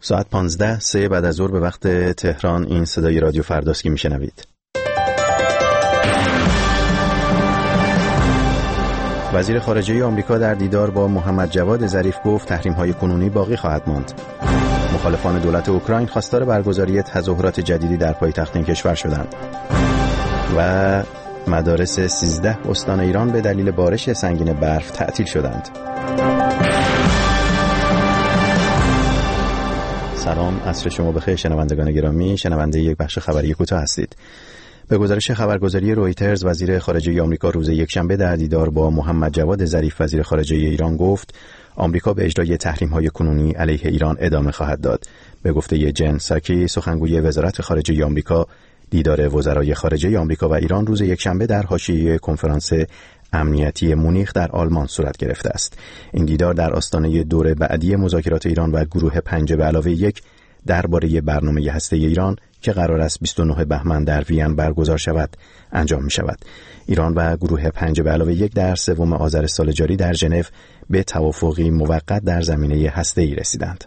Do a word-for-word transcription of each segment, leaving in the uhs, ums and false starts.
ساعت پانزده سه بعد از ظهر به وقت تهران. این صدای رادیو فرداست که میشنوید. وزیر خارجه آمریکا در دیدار با محمد جواد ظریف گفت تحریم‌های کنونی باقی خواهد ماند. مخالفان دولت اوکراین خواستار برگزاری تظاهرات جدیدی در پایتخت این کشور شدند. و مدارس سیزده استان ایران به دلیل بارش سنگین برف تعطیل شدند. سلام، عصر شما بخیر شنوندگان گرامی. شنونده یک بخش خبری کوتاه هستید. به گزارش خبرگزاری رویترز، وزیر خارجه آمریکا روز یکشنبه در دیدار با محمد جواد ظریف وزیر خارجه ایران گفت آمریکا به اجرای تحریم‌های کنونی علیه ایران ادامه خواهد داد. به گفته جن ساکی، سخنگوی وزارت خارجه آمریکا، دیدار وزرای خارجه آمریکا و ایران روز یکشنبه در حاشیه کنفرانس امنیتی مونیخ در آلمان صورت گرفته است. این دیدار در آستانه دور بعدی مذاکرات ایران و گروه پنج به علاوه یک درباره برنامه هسته ایران که قرار است بیست و نه بهمن در وین برگزار شود انجام می شود. ایران و گروه پنج به علاوه یک در سوم آذر سال جاری در ژنو به توافقی موقت در زمینه هسته‌ای رسیدند.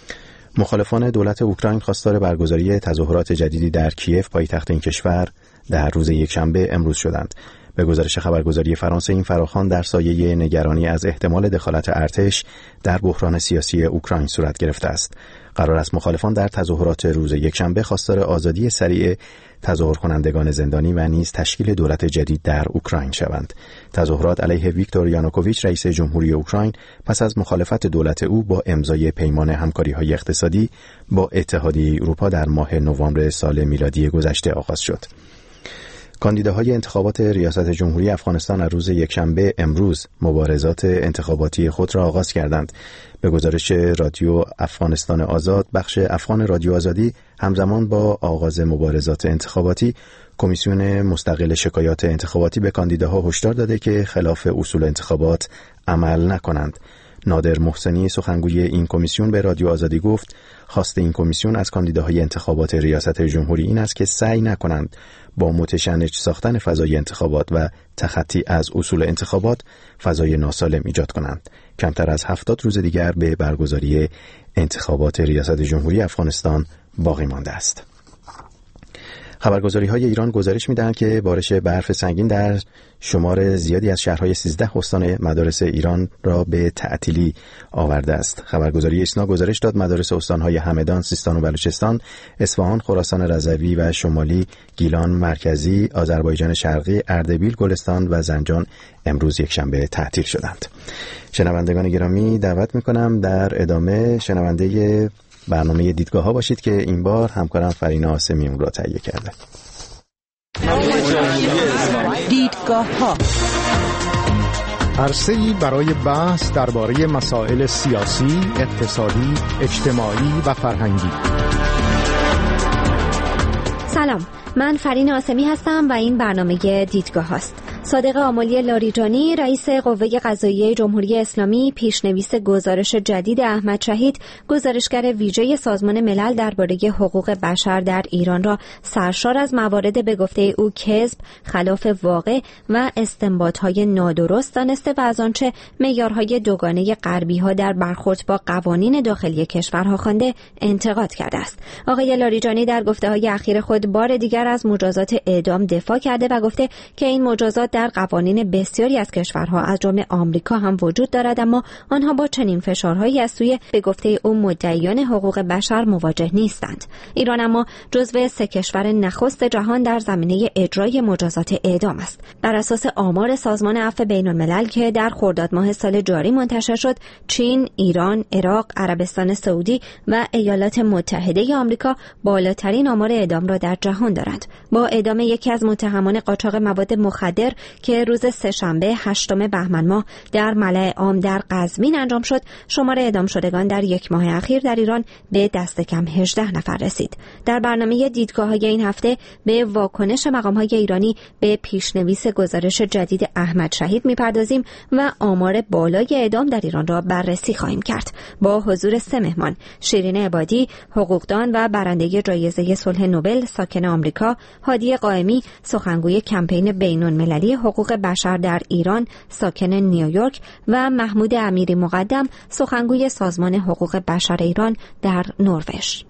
مخالفان دولت اوکراین خواستار برگزاری تظاهرات جدیدی در کیف پایتخت این کشور در روز یکشنبه امروز شدند. به گزارش خبرگزاری فرانسه، این فراخوان در سایه نگرانی از احتمال دخالت ارتش در بحران سیاسی اوکراین صورت گرفته است. قرار است مخالفان در تظاهرات روز یکشنبه خواستار آزادی سریع تظاهر کنندگان زندانی و نیز تشکیل دولت جدید در اوکراین شوند. تظاهرات علیه ویکتور یانوکوویچ رئیس جمهوری اوکراین پس از مخالفت دولت او با امضای پیمان همکاری‌های اقتصادی با اتحادیه اروپا در ماه نوامبر سال میلادی گذشته آغاز شد. کاندیداهای انتخابات ریاست جمهوری افغانستان از روز یکشنبه امروز مبارزات انتخاباتی خود را آغاز کردند. به گزارش رادیو افغانستان آزاد، بخش افغان رادیو آزادی همزمان با آغاز مبارزات انتخاباتی، کمیسیون مستقل شکایات انتخاباتی به کاندیداها هشدار داده که خلاف اصول انتخابات عمل نکنند. نادر محسنی، سخنگوی این کمیسیون، به رادیو آزادی گفت خواست این کمیسیون از کاندیداهای انتخابات ریاست جمهوری این است که سعی نکنند با متشنج ساختن فضای انتخابات و تخطی از اصول انتخابات فضای ناسالم ایجاد کنند. کمتر از هفتاد روز دیگر به برگزاری انتخابات ریاست جمهوری افغانستان باقی مانده است. خبرگزاری‌های ایران گزارش می‌دهند که بارش برف سنگین در شمار زیادی از شهرهای سیزده استان مدارس ایران را به تعطیلی آورده است. خبرگزاری ایسنا گزارش داد مدارس استان‌های همدان، سیستان و بلوچستان، اصفهان، خراسان رضوی و شمالی، گیلان مرکزی، آذربایجان شرقی، اردبیل، گلستان و زنجان امروز یکشنبه تعطیل شدند. شنوندگان گرامی، دعوت می‌کنم در ادامه شنونده برنامه دیدگاه ها باشید که این بار همکارم فرینا آسمی اون را تهیه کرده. دیدگاه ها، عرصه‌ای برای بحث درباره مسائل سیاسی، اقتصادی، اجتماعی و فرهنگی. سلام، من فرینا آسمی هستم و این برنامه دیدگاه هاست. صادق آملی لاریجانی، رئیس قوه قضاییه جمهوری اسلامی، پیشنویس گزارش جدید احمد شهید، گزارشگر ویژه سازمان ملل درباره حقوق بشر در ایران را سرشار از موارد به گفته او کذب، خلاف واقع و استنباط‌های نادرست دانسته و از آنچه معیارهای دوگانه غربی‌ها در برخورد با قوانین داخلی کشورها خوانده انتقاد کرده است. آقای لاریجانی در گفته‌های اخیر خود بار دیگر از مجازات اعدام دفاع کرده و گفته که این مجازات در قوانین بسیاری از کشورها از جمله آمریکا هم وجود دارد، اما آنها با چنین فشارهایی از سوی به گفته او مدعیان حقوق بشر مواجه نیستند. ایران اما جزو سه کشور نخست جهان در زمینه اجرای مجازات اعدام است. بر اساس آمار سازمان عفو بین‌الملل که در خرداد ماه سال جاری منتشر شد، چین، ایران، عراق، عربستان سعودی و ایالات متحده آمریکا بالاترین آمار اعدام را در جهان دارند. با اعدام یکی از متهمان قاچاق مواد مخدر که روز سه‌شنبه هشتم بهمن ماه در ملأ عام در قزوین انجام شد، شمار اعدام شدگان در یک ماه اخیر در ایران به دست کم هجده نفر رسید. در برنامه دیدگاه‌های این هفته به واکنش مقام‌های ایرانی به پیشنویس گزارش جدید احمد شهید می‌پردازیم و آمار بالای اعدام در ایران را بررسی خواهیم کرد. با حضور سه مهمان: شیرین عبادی، حقوقدان و برنده جایزه صلح نوبل ساکن آمریکا، هادی قائمی، سخنگوی کمپین بین‌المللی حوزه حقوق بشر در ایران ساکن نیویورک و محمود امیری مقدم سخنگوی سازمان حقوق بشر ایران در نروژ.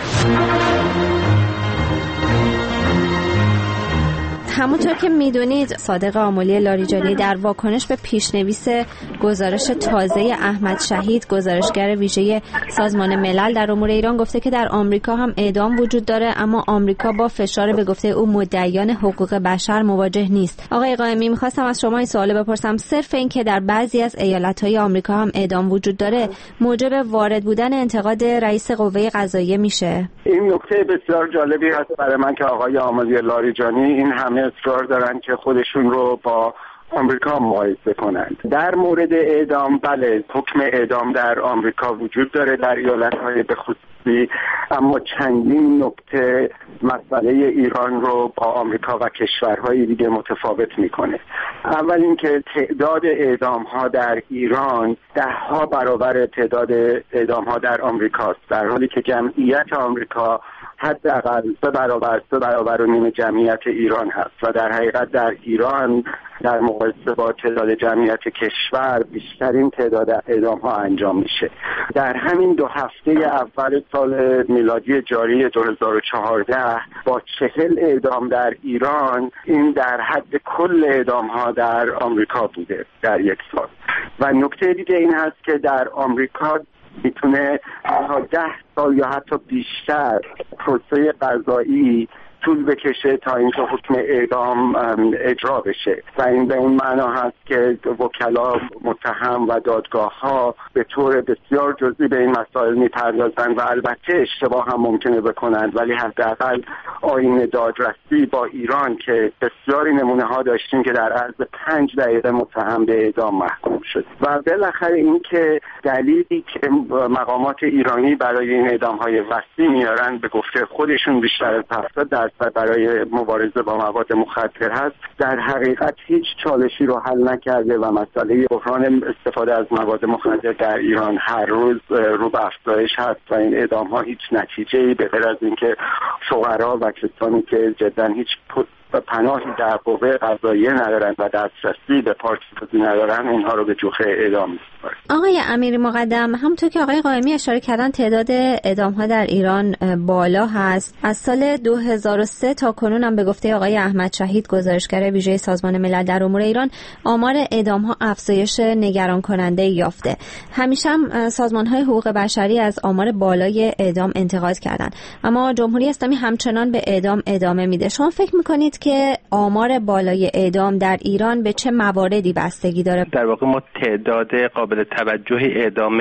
همونطور که میدونید صادق آملی لاریجانی در واکنش به پیشنویس گزارش تازه احمد شهید گزارشگر ویژه سازمان ملل در امور ایران گفته که در آمریکا هم اعدام وجود داره، اما آمریکا با فشار به گفته او مدعیان حقوق بشر مواجه نیست. آقای قائمی، میخواستم از شما این سوال بپرسم، صرف این که در بعضی از ایالت‌های آمریکا هم اعدام وجود داره موجب وارد بودن انتقاد رئیس قوه قضاییه میشه؟ این نکته بسیار جالبی هست برای من که آقای آملی لاریجانی این همه اصرار دارن که خودشون رو با آمریکا مقایسه کنند. در مورد اعدام، بله، حکم اعدام در آمریکا وجود داره در ایالت‌های به خصوصی، اما چندین نکته مسئله ایران رو با آمریکا و کشورهای دیگه متفاوت میکنه. اول اینکه تعداد اعدام‌ها در ایران ده ها برابر تعداد اعدام‌ها در آمریکاست، در حالی که جمعیت آمریکا حداقل سه برابر سه برابر و نیم جمعیت ایران هست و در حقیقت در ایران در مقایسه با تعداد جمعیت کشور بیشترین تعداد اعدام ها انجام میشه. در همین دو هفته اول سال میلادی جاری دو هزار و چهارده با چهل اعدام در ایران، این در حد کل اعدام ها در آمریکا بوده در یک سال. و نکته دیگه این هست که در آمریکا میتونه تا ده سال یا حتی بیشتر پروسه قضایی طول بکشه تا اینکه حکم اعدام اجرا بشه و این به این معنا هست که وکلا متهم و دادگاه ها به طور بسیار جزئی به این مسائل میپردازند و البته اشتباه هم ممکنه بکنند، ولی حداقل آیین دادرسی با ایران که بسیاری نمونه ها داشتیم که در عرض پنج دقیقه متهم به اعدام محکوم شد. و بالاخره این که دلیلی که مقامات ایرانی برای این اعدام های وسیع میارن به گفته خودشون بیشتر از هفتاد درصد برای مبارزه با مواد مخدر هست، در حقیقت هیچ چالشی رو حل نکرده و مسئله بحران استفاده از مواد مخدر در ایران هر روز رو به افزایش هست و این اعدام ها هیچ نتیجه‌ای به غیر از اینکه فقرا و کسانی که جدا هیچ پناهی در قوه قضاییه ندارن و دسترسی به پارکسازی ندارن، اینها رو به جوخه اعدام می‌سپارن. آقای امیری مقدم، همونطور که آقای قائمی اشاره کردن تعداد اعدام‌ها در ایران بالا هست. از سال دو هزار و سه تا کنون هم به گفته آقای احمد شهید گزارشگر ویژه سازمان ملل در امور ایران آمار اعدام‌ها افزایش نگران کننده یافته. همیشه هم سازمان‌های حقوق بشری از آمار بالای اعدام انتقاد کردند، اما جمهوری اسلامی همچنان به اعدام ادامه میده. شما فکر می‌کنید که آمار بالای اعدام در ایران به چه مواردی بستگی داره؟ در واقع ما تعداد قابل توجه اعدام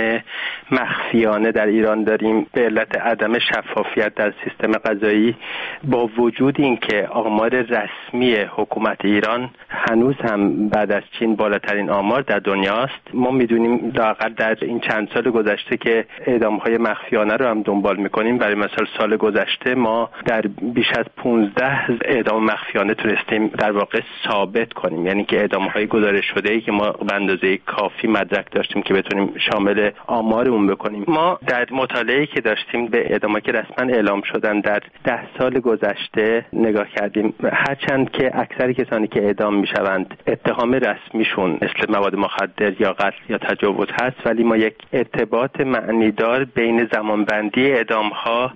مخفیانه در ایران داریم به علت عدم شفافیت در سیستم قضایی، با وجود اینکه آمار رسمی حکومت ایران هنوز هم بعد از چین بالاترین آمار در دنیاست. ما میدونیم لااقل در این چند سال گذشته که اعدام‌های مخفیانه رو هم دنبال می‌کنیم، برای مثال سال گذشته ما در بیش از پانزده اعدام مخفیانه تونستیم در واقع ثابت کنیم، یعنی که اعدام‌های گزارش شده‌ای که ما به اندازه کافی مدرک داشتیم که بتونیم شامل آمار اون بکنیم. ما در مطالعه‌ای که داشتیم به اعدام‌هایی که رسما اعلام شدن در ده سال گذشته نگاه کردیم، هرچند که اکثر کسانی که اعدام میشوند اتهام رسمیشون مثل مواد مخدر یا قتل یا تجاوز هست، ولی ما یک ارتباط معنیدار بین زمانبندی اعدام‌ها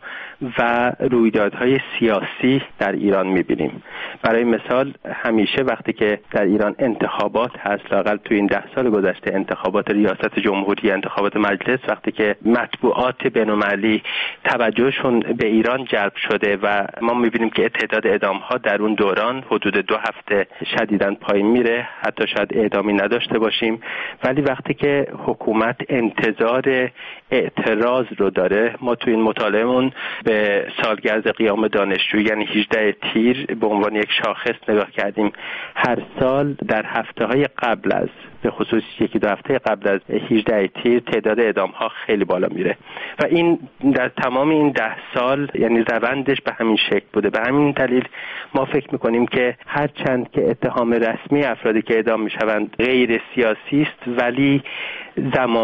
و رویدادهای سیاسی در ایران می‌بینیم. برای مثال همیشه وقتی که در ایران انتخابات هست، لااقل تو این ده سال گذشته انتخابات ریاست جمهوری، انتخابات مجلس، وقتی که مطبوعات بین‌المللی توجهشون به ایران جلب شده و ما می‌بینیم که تعداد اعدام‌ها در اون دوران حدود دو هفته شدیداً پایین میره، حتی شاید اعدامی نداشته باشیم، ولی وقتی که حکومت انتظار اعتراض رو داره، ما تو این مطالعهمون به سالگرد قیام دانشجو یعنی هجده تیر به عنوان یک شاخص نگاه کردیم. هر سال در هفته‌های قبل از به خصوص یکی دو هفته قبل از هجده تیر تعداد اعدام‌ها خیلی بالا میره و این در تمام این ده سال یعنی روندش به همین شکل بوده. به همین دلیل ما فکر می‌کنیم که هرچند که اتهام رسمی افرادی که اعدام میشوند غیر سیاسی است، ولی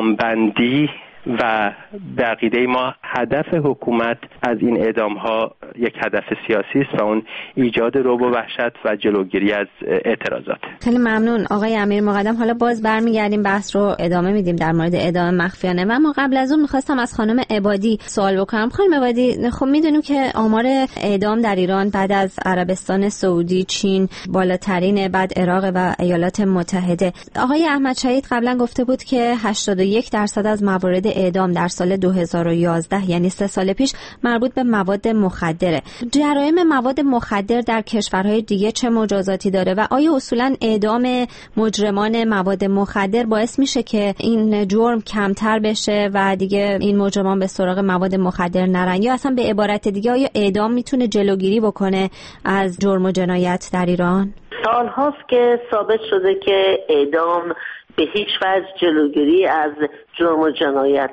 زمانبندی و به عقیده ما هدف حکومت از این اعدام ها یک هدف سیاسی است و اون ایجاد رعب و وحشت و جلوگیری از اعتراضات. خیلی ممنون آقای امیر مقدم. حالا باز برمیگردیم بحث رو ادامه میدیم در مورد اعدام مخفیانه و ما قبل از اون میخواستم از خانم عبادی سوال بکنم. خانم عبادی، خب میدونیم که آمار اعدام در ایران بعد از عربستان سعودی، چین بالاترین، بعد عراق و ایالات متحده. آقای احمد شهید قبلا گفته بود که هشتاد و یک درصد از موارد اعدام در سال دو هزار و یازده یعنی سه سال پیش مربوط به مواد مخدره. جرایم مواد مخدر در کشورهای دیگه چه مجازاتی داره و آیا اصولا اعدام مجرمان مواد مخدر باعث میشه که این جرم کمتر بشه و دیگه این مجرمان به سراغ مواد مخدر نرن، یا اصلا به عبارت دیگه آیا اعدام میتونه جلوگیری بکنه از جرم و جنایت در ایران؟ سال هاست که ثابت شده که اعدام به هیچ وجه جلوگیری از جرم و جنایت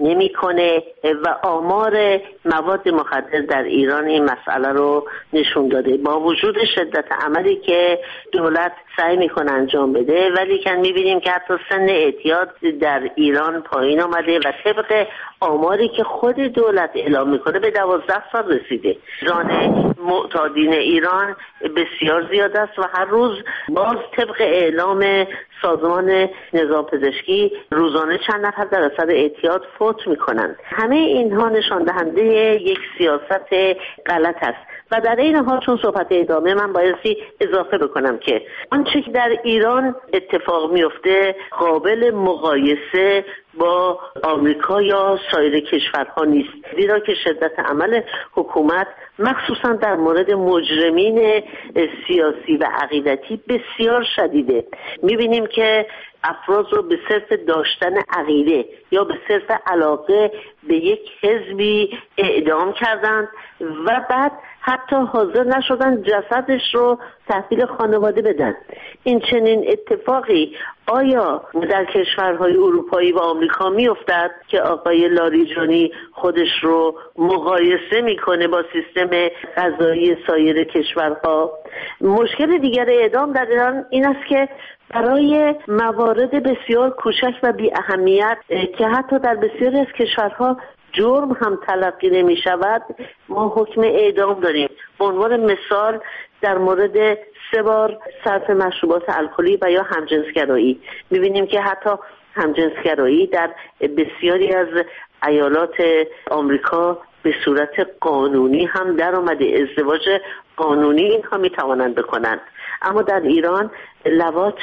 نمیکنه و آمار مواد مخدر در ایران این مسئله رو نشون داده. با وجود شدت عملی که دولت سعی میکنه انجام بده، ولی که میبینیم که حتی سن اعتیاد در ایران پایین آمده و طبق آماری که خود دولت اعلام میکنه به دوازده سال رسیده. ران معتادین ایران بسیار زیاد است و هر روز باز طبق اعلام سازمان نظام پزشکی روزانه چند نفر در اثر اعتیاد فوت میکنند. همه اینها نشان دهنده یک سیاست غلط است و در این حال چون صحبت ادامه من بایستی اضافه بکنم که آنچه که در ایران اتفاق میفته قابل مقایسه با آمریکا یا سایر کشورها نیست، زیرا که شدت عمل حکومت مخصوصا در مورد مجرمین سیاسی و عقیدتی بسیار شدیده. میبینیم که افراد رو به صرف داشتن عقیده یا به صرف علاقه به یک حزبی اعدام کردند و بعد حتی حاضر نشدن جسدش رو تحویل خانواده بدن. این چنین اتفاقی آیا در کشورهای اروپایی و آمریکا میافتد که آقای لاریجانی خودش رو مقایسه میکنه با سیستم قضایی سایر کشورها؟ مشکل دیگر اعدام در ایران این است که برای موارد بسیار کوچک و بی اهمیت که حتی در بسیاری از کشورها جرم هم تلقی نمی شود ما حکم اعدام داریم. به عنوان مثال در مورد سه بار صرف مشروبات الکلی و یا همجنسگرایی می‌بینیم که حتی همجنسگرایی در بسیاری از ایالات آمریکا به صورت قانونی هم در آمده، ازدواج قانونی اینها میتوانند بکنند، اما در ایران لواط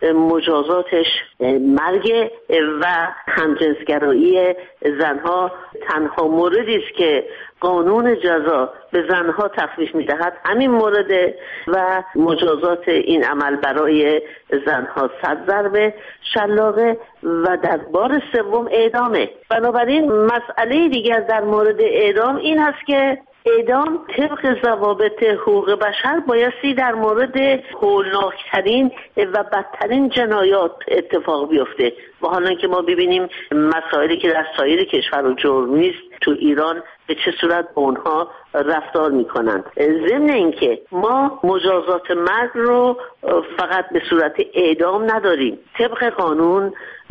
مجازاتش مرگ و همجنسگرایی زنها تنها موردی است که قانون جزا به زنها تخفیف میدهد. همین مورد و مجازات این عمل برای زنها صد ضربه شلاقه و در بار سوم اعدامه. بنابراین مسئله دیگر در مورد اعدام این هست که اعدام طبق ضوابط حقوق بشر بایستی در مورد هولناکترین و بدترین جنایات اتفاق بیفته و حالا که ما ببینیم مسائلی که در سایر کشور و جرم نیست تو ایران به چه صورت با اونها رفتار میکنند. ضمن اینکه ما مجازات مرگ رو فقط به صورت اعدام نداریم، طبق قانون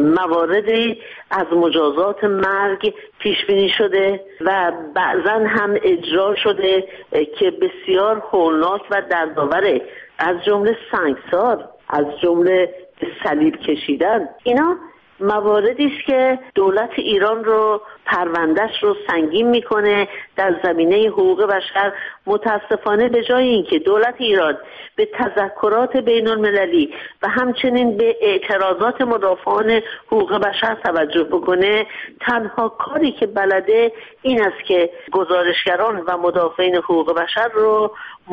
مواردی از مجازات مرگ پیش بینی شده و بعضا هم اجرا شده که بسیار هولناک و دردآوره، از جمله سنگسار، از جمله صلیب کشیدن. اینا مواردی است که دولت ایران رو پروندهش رو سنگین میکنه در زمینه حقوق بشر. متاسفانه به جای اینکه دولت ایران به تذکرات بین المللی و همچنین به اعتراضات مدافعان حقوق بشر توجه بکنه، تنها کاری که بلده این است که گزارشگران و مدافعین حقوق بشر رو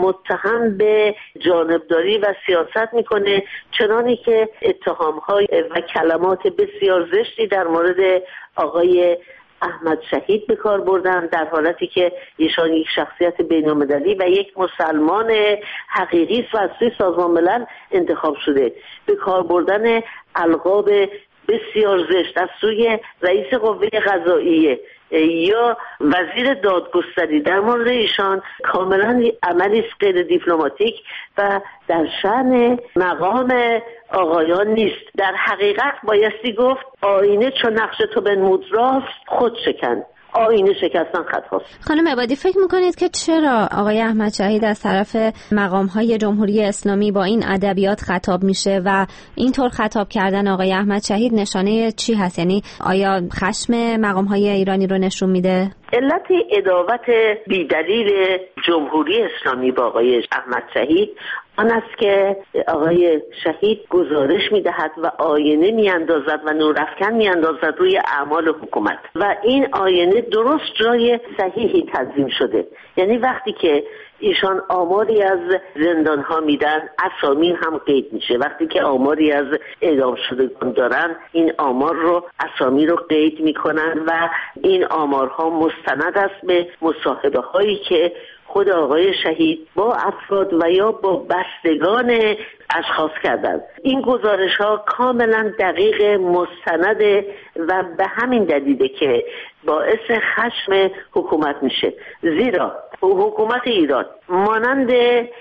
متهم به جانبداری و سیاست میکنه، چنانی که اتهام‌های و کلمات بسیار زشتی در مورد آقای احمد شهید به کار بردن، در حالتی که ایشان یک شخصیت بین‌المللی و یک مسلمان حقیقی است و از سوی سازمان ملل انتخاب شده. به کار بردن القاب بسیار زشت از سوی رئیس قوه قضاییه یا وزیر دادگستری در مورد ایشان کاملا عملی غیر دیپلماتیک و در شأن مقام آقایان نیست. در حقیقت بایستی گفت آینه چون نقش تو بنمود راست خود شکن. آیین شکستن خطاست. خانم عبادی، فکر میکنید که چرا آقای احمد شهید از طرف مقامهای جمهوری اسلامی با این ادبیات خطاب میشه و اینطور خطاب کردن آقای احمد شهید نشانه چی هست؟ یعنی آیا خشم مقامهای ایرانی رو نشون میده؟ علت عداوت بی‌دلیل جمهوری اسلامی با آقای احمد شهید آن است که آقای شهید گزارش میدهد و آینه میاندازد و نورافکن میاندازد روی اعمال حکومت و این آینه درست جای صحیحی تنظیم شده. یعنی وقتی که ایشان آماری از زندان ها میدن اسامی هم قید میشه، وقتی که آماری از اعدام شدگان دارن این آمار رو اسامی رو قید میکنن و این آمارها مستند است به مصاحبه هایی که خود آقای شهید با افراد و یا با بستگان اشخاص کردند. این گزارش ها کاملا دقیق مستنده و به همین دلیله که باعث خشم حکومت میشه، زیرا حکومت ایران مانند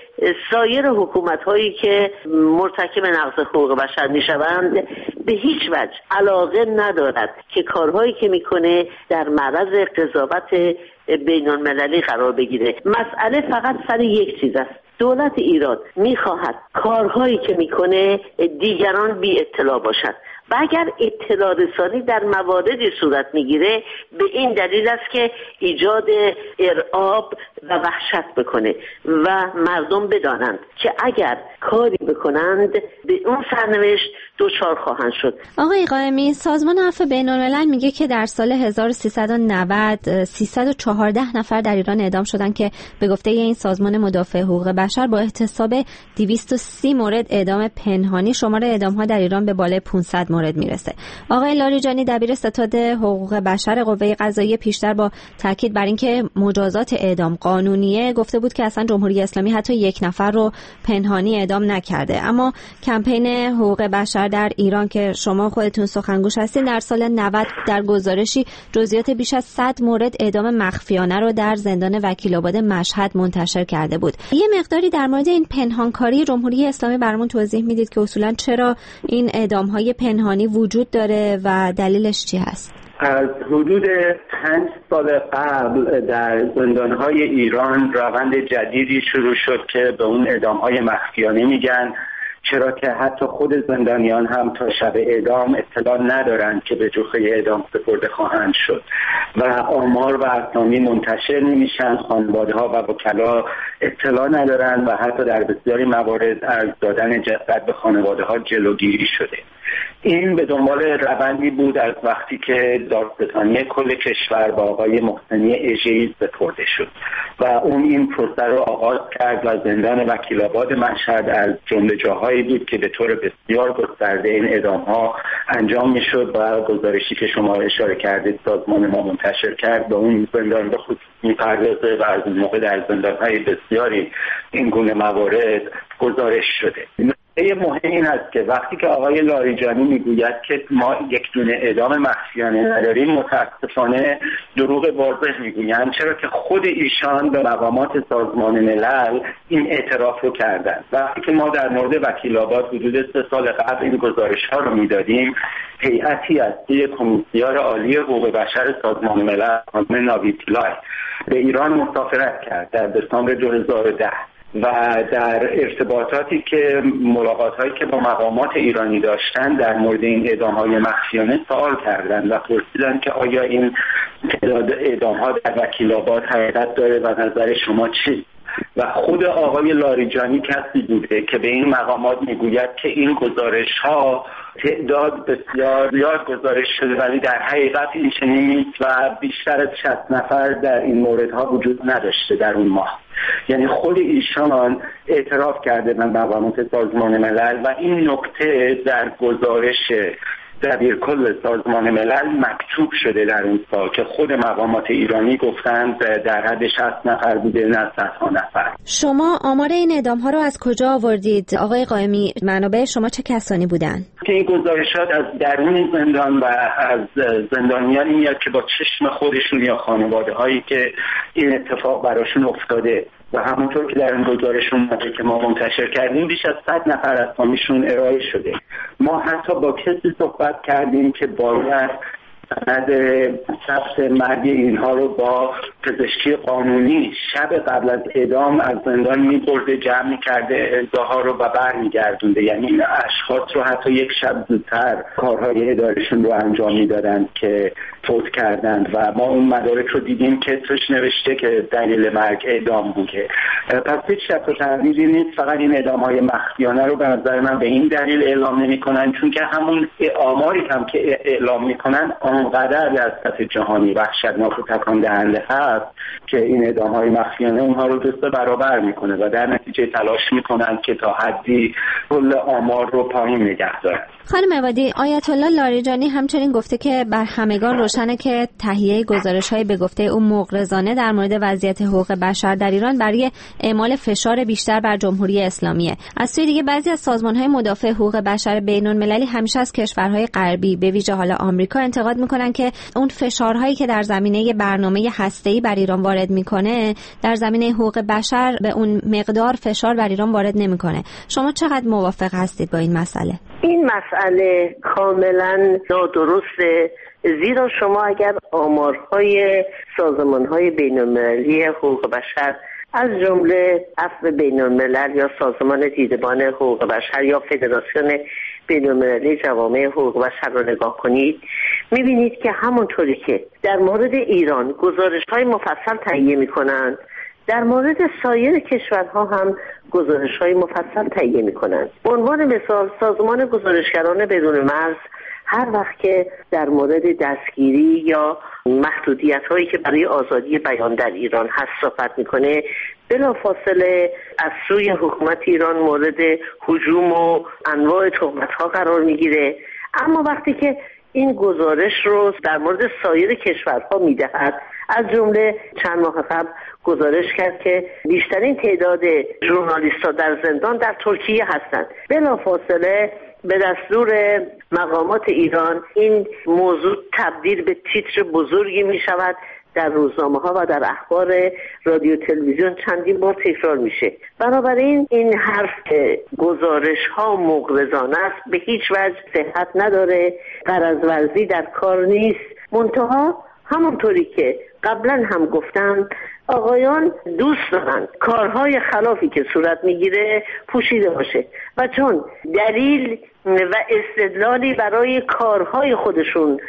سایر حکومت هایی که مرتکب نقض حقوق بشر میشوند به هیچ وجه علاقه ندارد که کارهایی که میکنه در معرض قضاوت بین المللی قرار بگیره. مسئله فقط سر یک چیز است: دولت ایران میخواهد کارهایی که میکنه دیگران بی اطلاع باشند و اگر اطلاع رسانی در مواردی صورت میگیره به این دلیل است که ایجاد ارعاب و وحشت بکنه و مردم بدانند که اگر کاری بکنند به اون سرنوشت دچار خواهند شد. آقای قائمی، سازمان عفو بین‌الملل میگه که در سال هزار و سیصد و نود سیصد و چهارده نفر در ایران اعدام شدن که به گفته این سازمان مدافع حقوق بشر با احتساب دویست و سی مورد اعدام پنهانی شمار اعدام‌ها در ایران به بالای پانصد مورد میرسه. آقای لاریجانی دبیر ستاد حقوق بشر قوه قضاییه پیشتر با تاکید بر اینکه مجازات اعدام قانونیه گفته بود که اصلا جمهوری اسلامی حتی یک نفر رو پنهانی اعدام نکرده. اما کمپین حقوق بشر در ایران که شما خودتون سخنگوش هستین در سال نود در گزارشی جزئیات بیش از صد مورد اعدام مخفیانه رو در زندان وکیل‌آباد مشهد منتشر کرده بود. یه مقداری در مورد این پنهانکاری جمهوری اسلامی برامون توضیح میدید که اصولاً چرا این اعدام‌های پنهانی وجود داره و دلیلش چی هست؟ از حدود پنج سال قبل در زندان‌های ایران روند جدیدی شروع شد که به اون اعدام‌های مخفیانه میگن، چرا که حتی خود زندانیان هم تا شب اعدام اطلاع ندارند که به جوخه اعدام سپرده خواهند شد و آمار و اسامی منتشر نمیشن، خانواده‌ها و وکلا اطلاع ندارند و حتی در بسیاری موارد از دادن جسد به خانواده‌ها جلوگیری شده. این به دنبال روندی بود از وقتی که دادستانی کل کشور با آقای محسنی اژه‌ای سپرده شد و اون این پروسه رو آغاز کرد و زندان وکیل‌آباد مشهد از جمله جاهایی بود که به طور بسیار گسترده این اعدام‌ها انجام می‌شد و گزارشی که شما اشاره کردید سازمان ما منتشر کرد به اون زندان به خصوص می‌پردازه و از اون موقع در زندان‌های بسیاری این گونه موارد گزارش شده. یه مهم این است که وقتی که آقای لاریجانی میگوید که ما یک دونه اعدام مخفیانه نداریم متاسفانه دروغ واضح میگویند، چرا که خود ایشان به مقامات سازمان ملل این اعتراف رو کردند. وقتی که ما در مورد وکیل‌آباد حدود سه سال قبل این گزارش ها رو میدادیم، هیئتی از سوی کمیسیار عالی حقوق بشر سازمان ملل خانم ناویتلای به ایران مسافرت کرد در دسامبر دو هزار و ده و در ارتباطاتی که ملاقات‌هایی که با مقامات ایرانی داشتن در مورد این اعدام‌های مخفیانه سوال کردند و پرسیدند که آیا این تعداد اعدام‌ها در وکیل‌آباد حقیقت داره و نظر شما چیست؟ و خود آقای لاریجانی کسی بوده که به این مقامات میگوید که این گزارش‌ها تعداد بسیار زیاد گزارش شده ولی در حقیقت این چنین نیست و بیشتر از شصت نفر در این موردها وجود نداشته در اون ماه. یعنی خود ایشان اعتراف کرده به مقامات سازمان ملل و این نکته در گزارش دبیر کل سازمان ملل مکتوب شده در این سال که خود مقامات ایرانی گفتند در حد شصت نفر بوده نه صدها نفر. شما آمار این اعدام ها رو از کجا آوردید آقای قائمی؟ منابع شما چه کسانی بودن؟ که این گزارشات از درون زندان و از زندانیانی میاد که با چشم خودشون یا خانواده هایی که این اتفاق براشون افتاده و همونطور که در این گزارشون اومده که ما منتشر کردیم بیش از صد نفر از اسامیشون ارائه شده. ما حتی با کسی صحبت کردیم که باید سند ثبت مرگ اینها رو با پزشکی قانونی شب قبل از اعدام از زندان می‌برده، جمع می‌کرده اعضاها رو و برمیگردونده. یعنی این اشخاص رو حتی یک شب زودتر کارهای اداریشون رو انجام میدادن که فوت کردند و ما اون مدارک رو دیدیم که توش نوشته که دلیل مرگ اعدام بوده. پس هیچ شک و تردیدی نیست، فقط این اعدام‌های مخفیانه رو به نظر من به این دلیل اعلام نمی‌کنن چون که همون آماری هم که اعلام می‌کنن آنقدر در سطح جهانی وحشتناک و تکان دهنده هست که این اعدام‌های مخفیانه اونها رو دو سه برابر می‌کنه و در نتیجه تلاش می‌کنن که تا حدی کل آمار رو پایین نگه دارن. خانم عبادی، آیت الله لاریجانی همچنین گفته که بر همگان روشنه که تهیه گزارش‌های به گفته او مغرضانه در مورد وضعیت حقوق بشر در ایران برای اعمال فشار بیشتر بر جمهوری اسلامیه. از سوی دیگه بعضی از سازمان‌های مدافع حقوق بشر بین‌المللی همیشه از کشورهای غربی به ویژه حالا آمریکا انتقاد می‌کنن که اون فشارهایی که در زمینه برنامه هسته‌ای بر ایران وارد می‌کنه در زمینه حقوق بشر به اون مقدار فشار بر ایران وارد نمی‌کنه. شما چقدر موافق هستید با این مسئله؟ این مسئله کاملا نادرسته، زیرا شما اگر آمارهای سازمان‌های بین‌المللی حقوق بشر از جمله عفو بین‌الملل یا سازمان دیدبان حقوق بشر یا فدراسیون بین‌المللی جوامع حقوق بشر رو نگاه کنید، می‌بینید که همونطوری که در مورد ایران گزارش‌های مفصل تهیه می‌کنند، در مورد سایر کشورها هم گزارش‌های مفصل تهیه می‌کنند. به عنوان مثال سازمان گزارشگران بدون مرز هر وقت که در مورد دستگیری یا محدودیت‌هایی که برای آزادی بیان در ایران هست صحبت می‌کنه، بلافاصله از سوی حکومت ایران مورد هجوم و انواع تهمت‌ها قرار می‌گیره. اما وقتی که این گزارش رو در مورد سایر کشورها میدهد، از جمله چند ماه قبل گزارش کرد که بیشترین تعداد ژورنالیست‌ها در زندان در ترکیه هستند، بلافاصله به دستور مقامات ایران این موضوع تبدیل به تیتر بزرگی می شود، در روزنامه ها و در اخبار رادیو تلویزیون چندین بار تکرار میشه. بنابراین این حرف که گزارش ها مغرضانه است به هیچ وجه صحت نداره، غرض ورزی در کار نیست. منتها همونطوری که قبلا هم گفتم آقایان دوست دارن کارهای خلافی که صورت میگیره پوشیده باشه و چون دلیل و استدلالی برای کارهای خودشون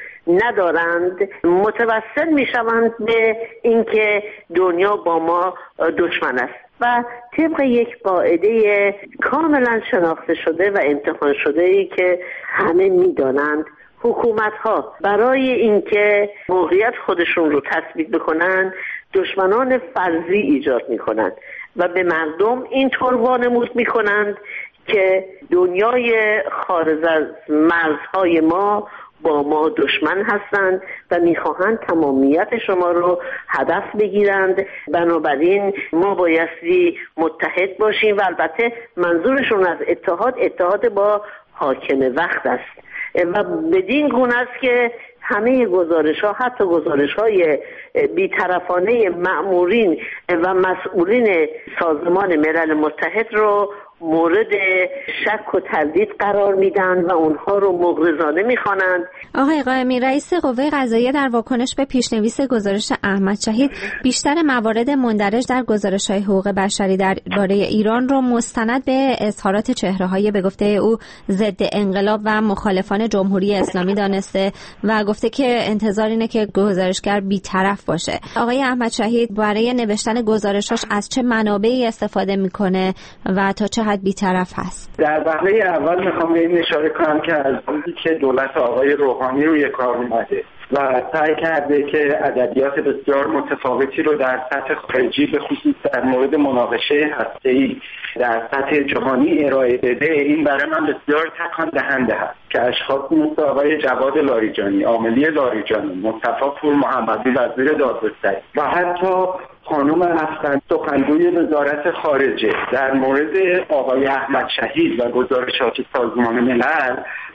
ندارند متوسل میشوند به اینکه دنیا با ما دشمن است و طبق یک قاعده کاملا شناخته شده و امتحان شده ای که همه میدانند، حکومت ها برای اینکه موقعیت خودشون رو تثبیت بکنن دشمنان فرضی ایجاد میکنند و به مردم اینطور وانمود میکنند که دنیای خارج از مرزهای ما با ما دشمن هستند و میخواهند تمامیت شما رو هدف بگیرند. بنابراین ما بایستی متحد باشیم و البته منظورشون از اتحاد اتحاد با حاکم وقت است و بدین گونه است که همه گزارش ها حتی گزارش های بیطرفانه مأمورین و مسئولین سازمان ملل متحد رو مورد شک و تردید قرار میدن و اونها رو مغرضانه میخوانند. آقای قائمی، رئیس قوه قضاییه در واکنش به پیشنویس گزارش احمد شهید بیشتر موارد مندرج در گزارش‌های حقوق بشری درباره ایران رو مستند به اظهارات چهره‌های به گفته او ضد انقلاب و مخالفان جمهوری اسلامی دانسته و گفته که انتظار اینه که گزارشگر بی‌طرف باشه. آقای احمد شهید برای نوشتن گزارشاش از چه منابعی استفاده میکنه و تا چه حد بی‌طرف هست؟ در وهله اول میخوام به این اشاره کنم که از روزی که دولت آقای روحانی روی کار اومده و سعی کرده که ادبیات بسیار متفاوتی رو در سطح خارجی به خصوص در مورد مناقشه هسته‌ای در سطح جهانی ارائه بده، این برای من بسیار تکان دهنده هست که اشخاص مثل آقای جواد لاریجانی، عاملی لاریجانی، مصطفی پور محمدی وزیر دادگستری و حتی خانم افغان سخنگوی وزارت خارجه در مورد آقای احمد شهید و گزارشات سازمان ملل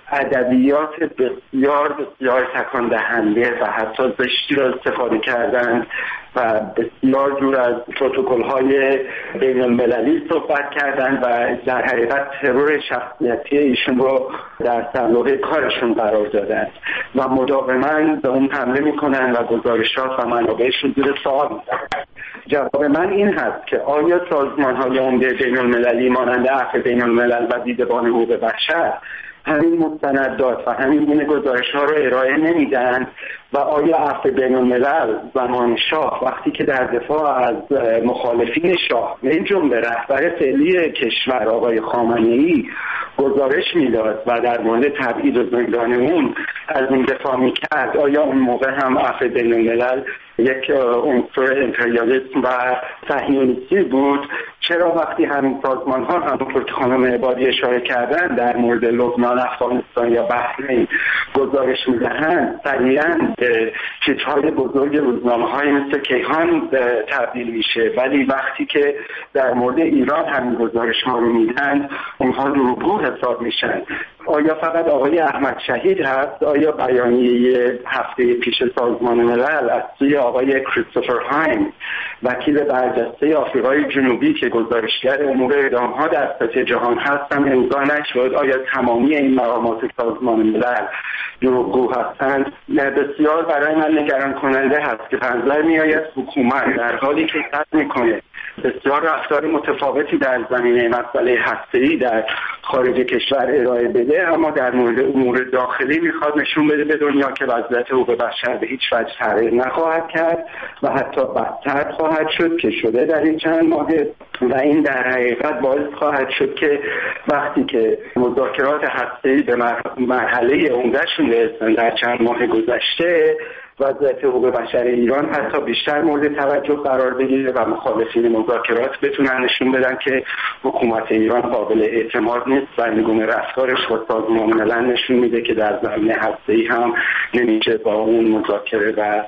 ادبیات بسیار بسیار تکان دهنده و حتی زشتی را استفاده کردند و بسیار دور از پروتکل‌های بین المللی صحبت کردند و در حقیقت ترور شخصیتی ایشون رو در صندوق کارشون قرار دادند و مداوما به اون حمله میکنن و گزارشات و منابعشون زیر سوال می‌برند. جواب من این هست که آیا سازمان‌های عمده بین المللی مانند عفو بین الملل و دیدبان حقوق بشر همین مستندات و همین گونه گزارش‌ها رو ارائه نمیدن و آیا عفو بین الملل زمان شاه وقتی که در دفاع از مخالفین شاه من جمله رهبر فعلی کشور آقای خامنه‌ای گزارش میداد و در مورد تبعید و زندان اون از این دفاع میکرد، آیا اون موقع هم عفو بین الملل یک عنصر امپریالیسم و صهیونیستی بود؟ چرا وقتی همین سازمان ها همونطور که خانم عبادی اشاره کردن در مورد لبنان، افغانستان یا بحرین گزارش میدهند سریعا به چیزهای بزرگ روزنامه های مثل کیهان تبدیل میشه، ولی وقتی که در مورد ایران همین گزارش ها رو میدن اونها دروغگو حساب میشن؟ آیا فقط آقای احمد شهید هست؟ آیا بیانیه هفته پیش سازمان ملل از سوی آقای کریستوفر هایم وکیل برجسته آفریقای جنوبی که گزارشگر امور اعدام‌ها در سطح جهان هستن امضا نشد؟ آیا تمامی این مقامات سازمان ملل دروغگو هستند؟ بسیار برای من نگران کننده هست که به نظر می‌آید حکومت در حالی که قصد می‌کنه بسیار رفتار متفاوتی در زمینه مسئله هسته‌ای در خارج کشور ارائه بده، اما در مورد امور داخلی میخواد نشون بده به دنیا که وضعیت حقوق بشر به هیچ وجه تغییر نخواهد کرد و حتی بدتر خواهد شد که شده در این چند ماه و این در حقیقت باعث خواهد شد که وقتی که مذاکرات هسته‌ای به مرحله عمده‌شون رسیدن در چند ماه گذشته، وضعیت حقوق بشر ایران حتی بیشتر مورد توجه قرار بگیره و مخالفین مذاکرات بتونن نشون بدن که حکومت ایران قابل اعتماد نیست و این گونه رفتارش با سازمان ملل نشون میده که در زمینه هسته‌ای هم نمیشه با اون مذاکره و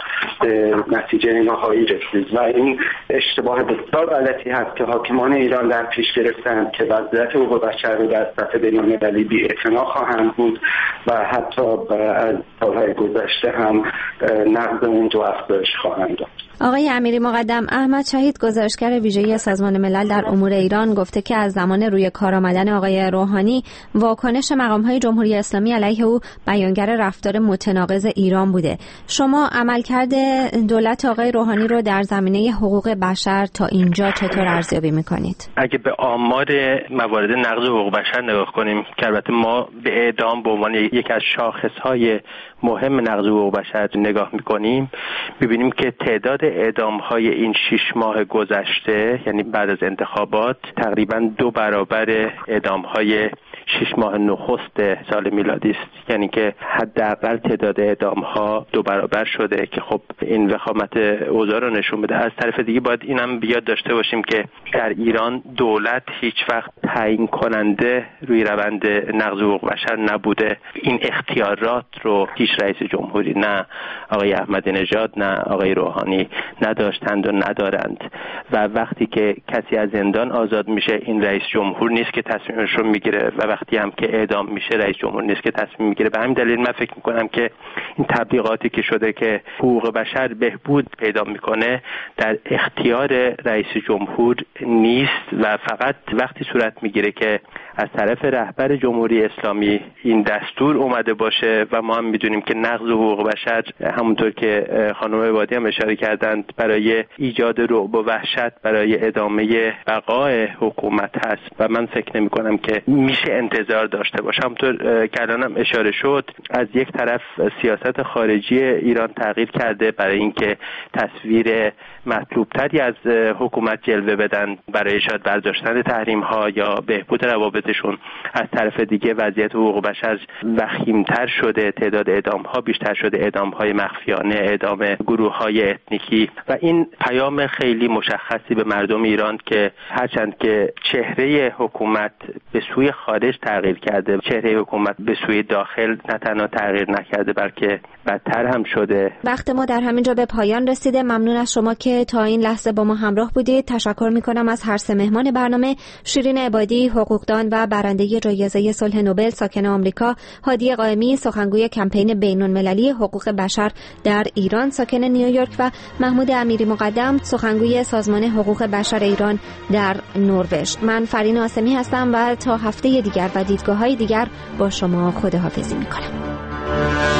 نتیجه نهایی رسید و این اشتباه بسیار غلطی هست که حاکمان ایران در پیش گرفتن که وضعیت حقوق بشر رو در سطح بین‌المللی بی‌اعتنا خواهند بود و حتی از سالهای گذشته هم نقض اون دو افزایش خواهند داد. آقای امیری مقدم، احمد شهید گزارشگر ویژه سازمان ملل در امور ایران گفته که از زمان روی کار آمدن آقای روحانی واکنش مقام‌های جمهوری اسلامی علیه او بیانگر رفتار متناقض ایران بوده. شما عملکرد دولت آقای روحانی رو در زمینه حقوق بشر تا اینجا چطور ارزیابی می‌کنید؟ اگه به آمار موارد نقض حقوق بشر نگاه کنیم که البته ما به اعدام به عنوان یک از شاخص‌های مهم نقض حقوق بشر نگاه می‌کنیم، می‌بینیم که تعداد اعدام‌های این شش ماه گذشته یعنی بعد از انتخابات تقریباً دو برابر اعدام‌های شش ماه نخست سال میلادی است، یعنی که حداقل تعداد اعدام‌ها دو برابر شده که خب این وخامت اوضاع رو نشون بده. از طرف دیگه باید اینم بیاد داشته باشیم که در ایران دولت هیچ وقت تعیین کننده روی روند نقض حقوق بشر نبوده. این اختیارات رو هیچ رئیس جمهوری، نه آقای احمدی نژاد نه آقای روحانی نداشتند و ندارند و وقتی که کسی از زندان آزاد میشه این رئیس جمهور نیست که تصمیمش رو میگیره و وقتی هم که اعدام میشه رئیس جمهور نیست که تصمیم میگیره. به همین دلیل من فکر میکنم که این تبلیغاتی که شده که حقوق بشر بهبود پیدا میکنه در اختیار رئیس جمهور نیست و فقط وقتی صورت میگیره که از طرف رهبر جمهوری اسلامی این دستور اومده باشه و ما هم میدونیم که نقض حقوق بشر همونطور که خانم عبادی هم اشاره کردند برای ایجاد رعب و وحشت برای ادامه بقای حکومت هست و من فکر نمی کنم که میشه انتظار داشته باشه. همونطور که الانم اشاره شد از یک طرف سیاست خارجی ایران تغییر کرده برای اینکه تصویر مطلوب تری از حکومت جلوه بدن برای شاید برداشتن تحریم ها یا بهبود روابطشون. از طرف دیگه وضعیت حقوق بشر وخیمتر شده، تعداد اعدام ها بیشتر شده، اعدام های مخفیانه، اعدام گروه های اتنیکی و این پیام خیلی مشخصی به مردم ایران که هرچند که چهره حکومت به سوی خارج تغییر کرده. چهره حکومت به سوی داخل نه تنها تغییر نکرده بلکه بدتر هم شده. وقت ما در همینجا به پایان رسیده. ممنون از شما که تا این لحظه با ما همراه بودید. تشکر میکنم از هر سه مهمان برنامه: شیرین عبادی، حقوقدان و برنده جایزه صلح نوبل ساکن آمریکا، هادی قائمی، سخنگوی کمپین بین‌المللی حقوق بشر در ایران ساکن نیویورک، و محمود امیری مقدم، سخنگوی سازمان حقوق بشر ایران در نروژ. من فرین عاصمی هستم و تا هفته دیگر و دیدگاه‌های دیگر با شما خداحافظی می‌کنم.